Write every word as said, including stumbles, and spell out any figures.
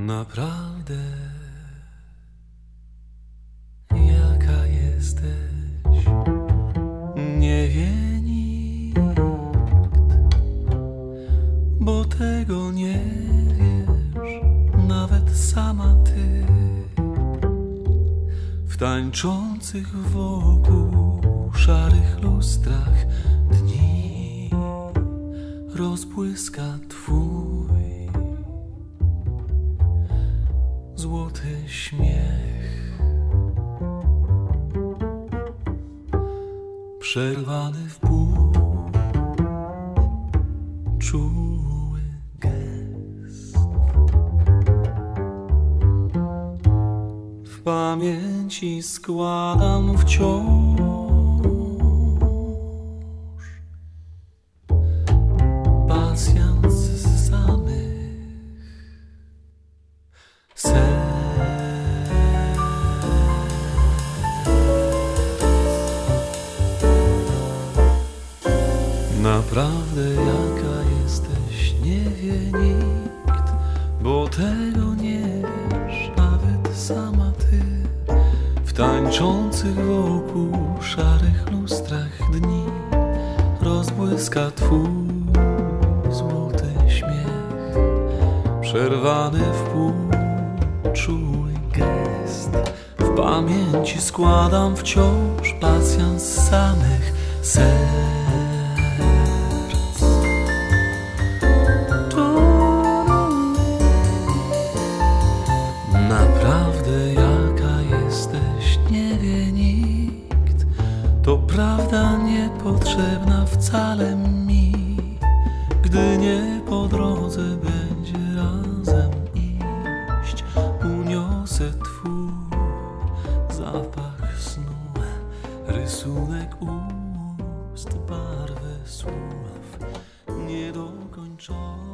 Naprawdę, jaka jesteś, nie wie nikt, bo tego nie wiesz nawet sama ty. W tańczących wokół szarych lustrach dni rozbłyska twój złoty śmiech, przerwany w pół, czuły gest. W pamięci składam wciąż pasjans samych serc. Naprawdę jaka jesteś, nie wie nikt, bo tego nie wiesz nawet sama ty. W tańczących wokół szarych lustrach dni rozbłyska twój złoty śmiech, przerwany w pół, czuły gest. W pamięci składam wciąż pasjans samych serc. Naprawdę jaka jesteś, nie wie nikt, to prawda niepotrzebna wcale mi, gdy nie po drodze będzie razem iść. Uniosę twój zapach snu, rysunek ust, barwę słów niedokończony.